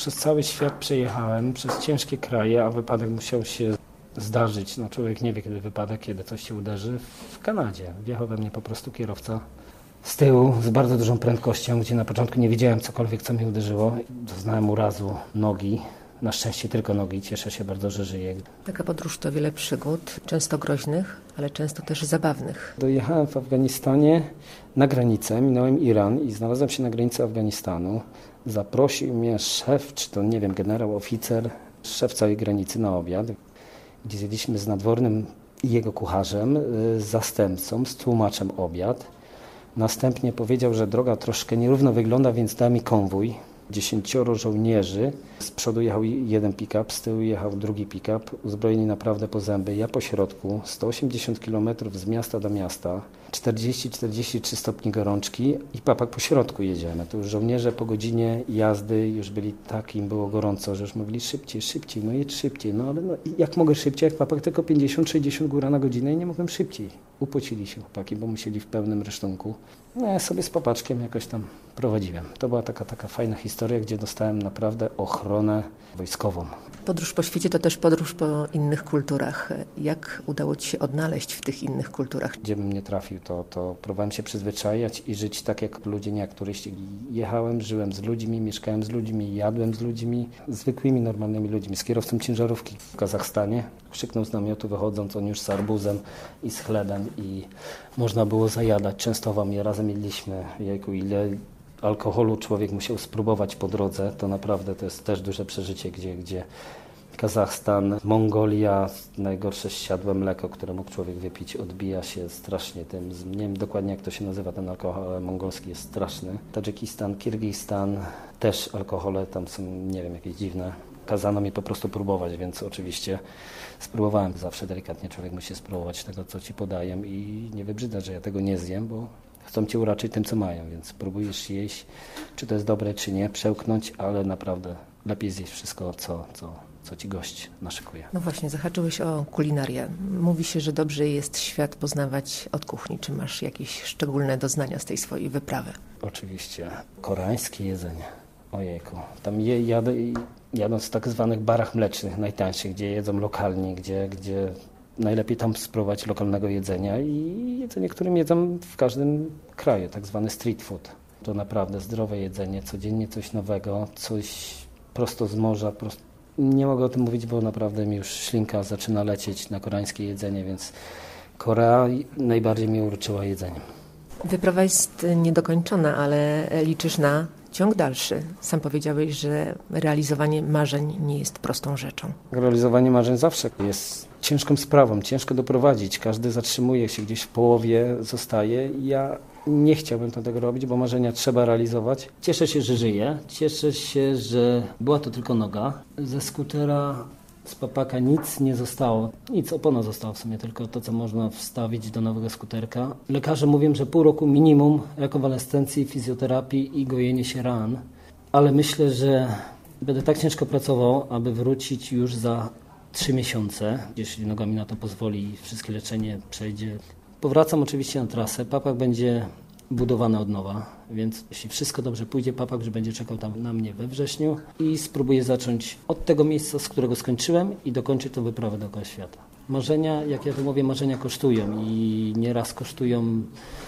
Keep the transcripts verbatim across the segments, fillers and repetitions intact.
Przez cały świat przejechałem, przez ciężkie kraje, a wypadek musiał się zdarzyć. No człowiek nie wie, kiedy wypadek, kiedy coś się uderzy. W Kanadzie wjechał we mnie po prostu kierowca z tyłu z bardzo dużą prędkością, gdzie na początku nie wiedziałem cokolwiek, co mnie uderzyło. Doznałem urazu nogi. Na szczęście tylko nogi. Cieszę się bardzo, że żyję. Taka podróż to wiele przygód, często groźnych, ale często też zabawnych. Dojechałem w Afganistanie na granicę, minąłem Iran i znalazłem się na granicy Afganistanu. Zaprosił mnie szef, czy to nie wiem, generał, oficer, szef całej granicy na obiad, gdzie zjedliśmy z nadwornym i jego kucharzem, z zastępcą, z tłumaczem obiad. Następnie powiedział, że droga troszkę nierówno wygląda, więc da mi konwój. Dziesięcioro żołnierzy. Z przodu jechał jeden pick-up, z tyłu jechał drugi pick-up, uzbrojeni naprawdę po zęby. Ja po środku, sto osiemdziesiąt kilometrów z miasta do miasta, czterdzieści czterdzieści trzy stopni gorączki i papak po środku jedziemy. To już żołnierze po godzinie jazdy już byli tak, im było gorąco, że już mówili szybciej, szybciej, no jedź szybciej. No ale no, jak mogę szybciej, jak papak tylko pięćdziesiąt sześćdziesiąt góra na godzinę i nie mogłem szybciej. Upocili się chłopaki, bo musieli w pełnym rysztunku. No ja sobie z papaczkiem jakoś tam prowadziłem. To była taka, taka fajna historia, gdzie dostałem naprawdę ochronę wojskową. Podróż po świecie to też podróż po innych kulturach. Jak udało Ci się odnaleźć w tych innych kulturach? Gdzie bym nie trafił, to, to próbowałem się przyzwyczajać i żyć tak jak ludzie, nie jak turyści. Jechałem, żyłem z ludźmi, mieszkałem z ludźmi, jadłem z ludźmi, zwykłymi, normalnymi ludźmi. Z kierowcą ciężarówki w Kazachstanie. Krzyknął z namiotu wychodząc, on już z arbuzem i z chlebem i można było zajadać. Częstował mnie, razem jedliśmy. Jejku, ile alkoholu człowiek musiał spróbować po drodze, to naprawdę to jest też duże przeżycie, gdzie, gdzie Kazachstan, Mongolia, najgorsze zsiadłe mleko, które mógł człowiek wypić, odbija się strasznie tym. Nie wiem dokładnie jak to się nazywa, ten alkohol, ale mongolski jest straszny. Tadżykistan, Kirgistan, też alkohole tam są, nie wiem, jakieś dziwne. Kazano mi po prostu próbować, więc oczywiście spróbowałem. Zawsze delikatnie człowiek musi spróbować tego, co ci podają i nie wybrzydzać, że ja tego nie zjem, bo chcą cię uraczyć tym, co mają, więc próbujesz jeść, czy to jest dobre, czy nie, przełknąć, ale naprawdę lepiej zjeść wszystko, co, co, co ci gość naszykuje. No właśnie, zahaczyłeś o kulinarię. Mówi się, że dobrze jest świat poznawać od kuchni. Czy masz jakieś szczególne doznania z tej swojej wyprawy? Oczywiście. Koreańskie jedzenie. Ojejku. Tam je, jadę, jadąc w tak zwanych barach mlecznych, najtańszych, gdzie jedzą lokalnie, gdzie, gdzie najlepiej tam spróbować lokalnego jedzenia i jedzenie, którym jedzą w każdym kraju, tak zwany street food. To naprawdę zdrowe jedzenie, codziennie coś nowego, coś prosto z morza. Prosto. Nie mogę o tym mówić, bo naprawdę mi już ślinka zaczyna lecieć na koreańskie jedzenie, więc Korea najbardziej mnie uroczyła jedzeniem. Wyprawa jest niedokończona, ale liczysz na ciąg dalszy. Sam powiedziałeś, że realizowanie marzeń nie jest prostą rzeczą. Realizowanie marzeń zawsze jest ciężką sprawą, ciężko doprowadzić. Każdy zatrzymuje się gdzieś w połowie, zostaje. Ja nie chciałbym tego robić, bo marzenia trzeba realizować. Cieszę się, że żyję. Cieszę się, że była to tylko noga. Ze skutera z papaka nic nie zostało. Nic, opona została w sumie, tylko to, co można wstawić do nowego skuterka. Lekarze mówią, że pół roku minimum rekonwalescencji, fizjoterapii i gojenie się ran. Ale myślę, że będę tak ciężko pracował, aby wrócić już za trzy miesiące. Jeśli noga mi na to pozwoli i wszystkie leczenie przejdzie. Powracam oczywiście na trasę. Papak będzie budowany od nowa, więc jeśli wszystko dobrze pójdzie, papak już będzie czekał tam na mnie we wrześniu i spróbuję zacząć od tego miejsca, z którego skończyłem i dokończyć tę wyprawę dookoła świata. Marzenia, jak ja to mówię, marzenia kosztują i nieraz kosztują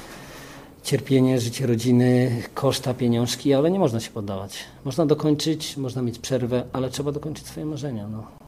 cierpienie, życie rodziny, koszta, pieniążki, ale nie można się poddawać. Można dokończyć, można mieć przerwę, ale trzeba dokończyć swoje marzenia. No.